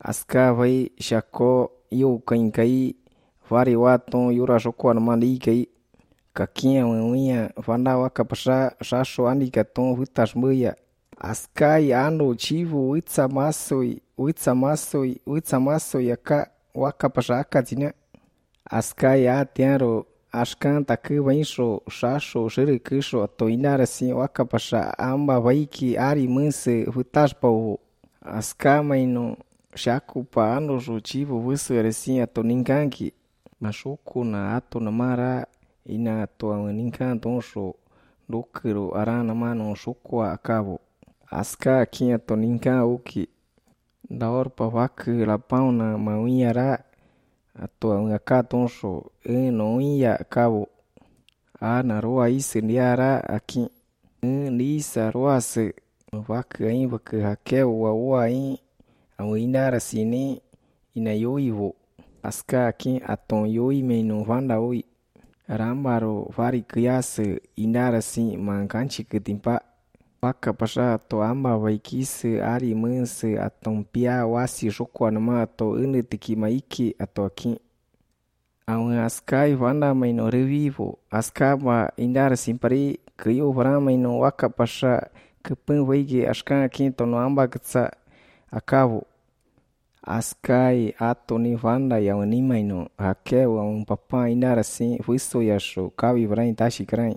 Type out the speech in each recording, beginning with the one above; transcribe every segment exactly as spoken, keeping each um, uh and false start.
Aska vai shako yu kain kai vari waton yura shoko mali kai kakia uia vanda waka pasha shasho anika ton vitas muia askai ando chivu witsa masoi witsa masoi witsa masoi aka waka pasha akatina askai atiaro ashkan taku vaisho shasho shirikusho to inara sin waka pasha amba vaiki ari munse vitas pau aska maino shaku pa ano chivo vusu resi ato ninkanki mashuku na ato na mara ina ato ninkan tonsho dokiro arana mano shuku akabo aska ki ato ninkan uki daor pa wak la pauna mauiara ato aka tonsho e no ia akabo ana roa isi niara aki nisa roa se wak ai wak hakeu wa wa ai au inara sini ina yoivo aska ki aton yoi meno vanda oi rambaro vari kiase inara si mankanchi ketimpa waka pasha to amba vaikise ari mense aton pia wasi shokwa nama to ene tiki maiki ato aki au askai vanda meno revivo aska ma inara simpari kiyo vara meno waka pasha kepeng vaige aska ki to no amba ketsa akavo askai ato ni vanda ya ni maino hakeu un papa inara si viso yasho kawi vrain tashi krain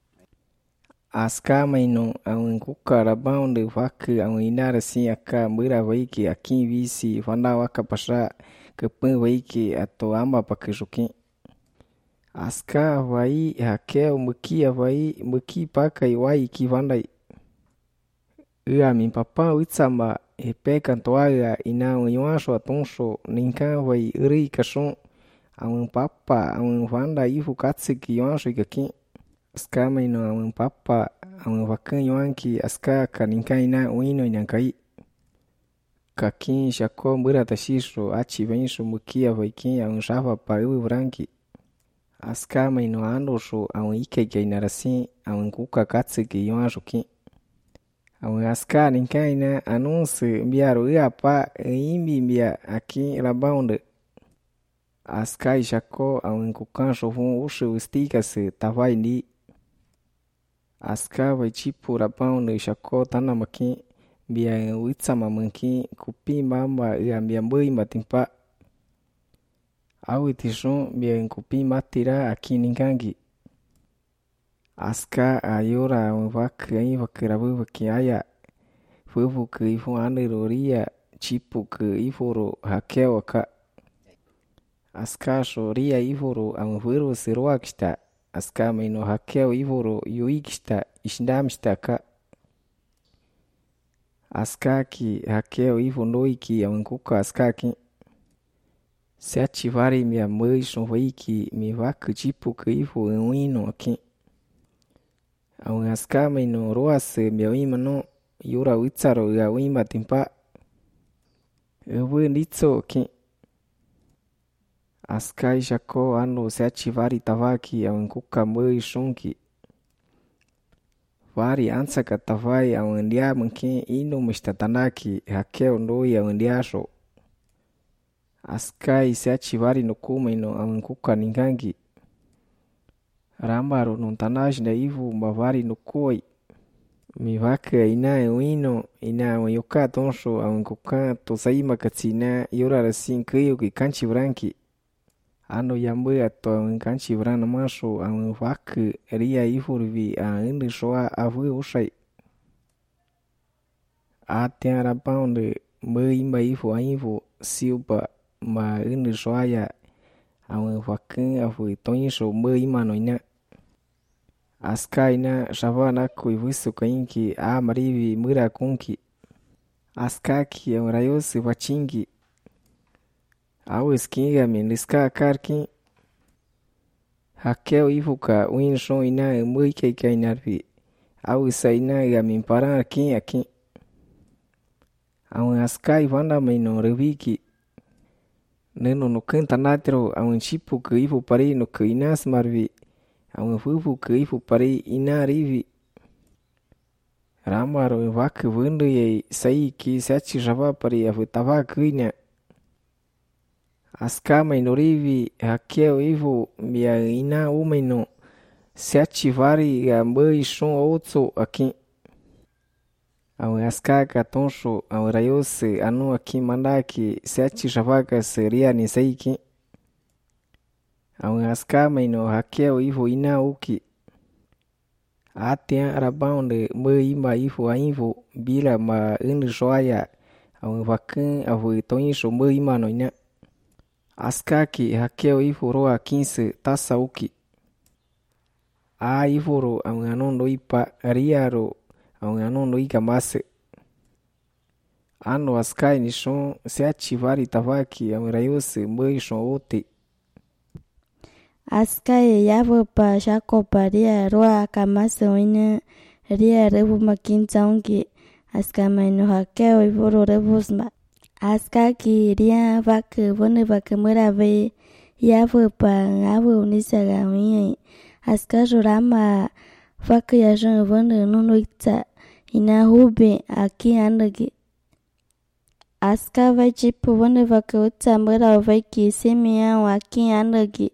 aska maino un kuka rabaunde vak un inara si aka mura vaiki aki visi vanda waka pasha kepen vaiki ato amba pakishuki aska vai hakeu mukia vai muki pakai vai ki vandai ua min papa witsamba e pekan toaga ina unyuasho atonsho ninka vai uri kashon awun papa awun vanda ifu katsiki yuasho ikaki aska maino awun papa awun vakan yuanki aska ka ninka ina uino inankai kakin shako mbura tashisho achi vensho mukia vaiki awun shafa pa ui vranki aska maino andosho awun ikeke inarasi awun kuka katsiki yuasho ki awun aska ninka ina anunse mbiaro iapa imbi mbia aki rabaunde aska ishako awun kukansho fun ushu ustika se tavai ni aska vai chipu rabaunde ishako tanamaki mbia witsama manki kupi mamba ia mbia mbui matimpa awi tishon mbia kupi matira aki ninkangi aska ayora awun vak ai vakirabu vaki aya fufu ke ifu ande roria chipu ke iforo hakeo ka aska shoria iforo awun fuero siroa kista aska maino hakeo iforo yui kista ishndam kista ka aska ki hakeo ifo noiki awun kuka aska ki seachi vari mia mui shon vaiki mi vak chipu ke ifo uino aki awun aska maino roase mia uima no yura witsaro ya uima timpa ewe nitso ki aska ishako ano seachi vari tavaki awun kuka mui shonki vari ansaka tavai awun ndia mungkin ino mishtatanaki hakeo ndoi awun ndiasho aska seachi vari nukumaino awun kuka ningangi rambaro nontanash na ivu mavari nukoi mi vaka ina uino ina uyoka tonsho awun kuka tosaima katsina yura rasin kuyo ki kanchi vranki ano yambu ato awun kanchi vrana masho awun vak ria ifurvi a indi shoa avu ushai atia rabaunde mui imba ifu aivu siupa ma indi shoa ya awun vakin avu tonisho mui imano ina aska ina shavana kuivusu kainki a marivi mura kunki aska ki awun rayosi vachingi awu skinga min liska karki hakeo ifuka uin shon ina mui keika inarvi awu sa ina ya min parar ki aki awun aska ivanda maino reviki neno no kanta natro awun chipu ke ifu pari no ke inas marvi awun fufu ke ifu pari ina rivi ramaro vak vundu ye sai ki sachi java pari avu tava kuina Aska maino rivi hakeo ivo mia ina umaino se ativari gambei shon outso aqui. Awe aska katonsho awe rayose anu aqui mandaki se atishavaka seria nisaiki. Awe aska maino hakeo ivo ina uki. Atia rabaunde me ima ivo aivo bila ma inu soaya awe vakin awe tonisho me ima no ina. Askaki hakeo ivo roa quinze tasa uki. A ivoro awe anondo ipa riaro awe anondo ikamase. Ano askai nishon se ativari tavaki awe rayose me shon ote. Askai yavo pa shako pa ria roa kamase oine ria revu makinta ongi. Aska maino hakeo ivoro revusma. Aska ki ria vak vone vak merave yavo pa ngavo unisaga oine. Aska jorama vak yajon vone nunuita ina hube aki andagi. Aska vai chipu vone vak uta mera vaiki semia aki andagi.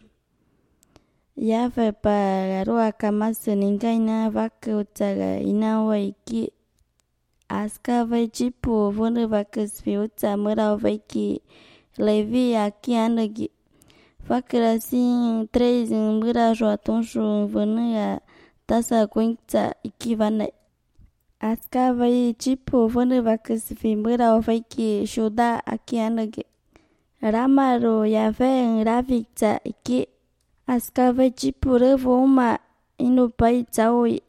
Yave pa roa kamase ninga ina vak utaga ina waiki. Aska vai chipu vone vak sviuta mera vaiki levi aki andagi. Vak rasin três mera joa tonsho vone tasa quinta iki vane. Aska vai chipu vone vak svi mera vaiki shuda aki andagi. Ramaro yave ravikta iki. Aska vai chipu revo uma inu pai taui.